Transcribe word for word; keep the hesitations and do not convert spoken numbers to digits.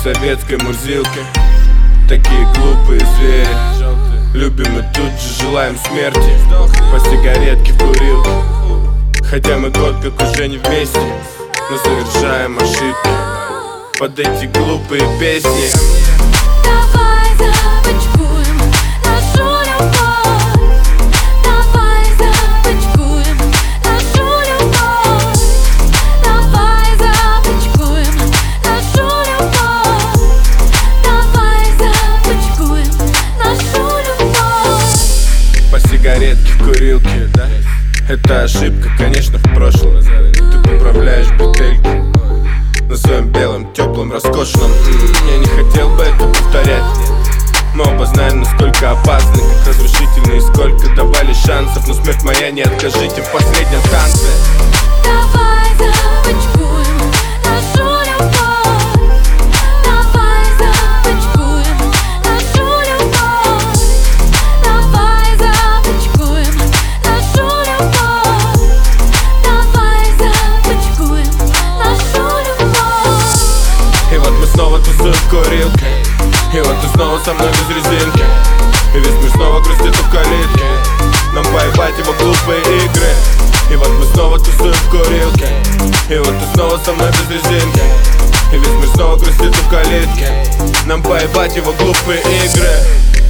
советской мурзилке. Такие глупые звери, любим и тут же желаем смерти. По сигаретке в курилке. Хотя мы год как уже не вместе, но совершаем ошибки под эти глупые песни. Давай започкуем нашу любовь. Давай започкуем нашу любовь. Давай започкуем нашу любовь. Давай започкуем нашу любовь. По сигаретке в курилке, да? Это ошибка, конечно, в прошлом. Ты поправляешь бутыльки на своем белом, теплом, роскошном. М-м, я не хотел бы это повторять. Мы оба знаем, насколько опасны, как разрушительны и сколько давали шансов. Но смерть моя, не откажите в последнем танце. Давай започкуем нашу любовь. Давай започкуем нашу любовь. Давай започкуем нашу любовь. Давай започкуем нашу любовь. И вот мы снова тусуем в курилке. И вот ты снова со мной без резинки. И весь мир снова грустит у калитки. Нам поебать его глупые игры. И вот мы снова тусуем в курилке. И вот ты снова со мной без резинки. И весь мир снова грустит у калитки. Нам поебать его глупые игры.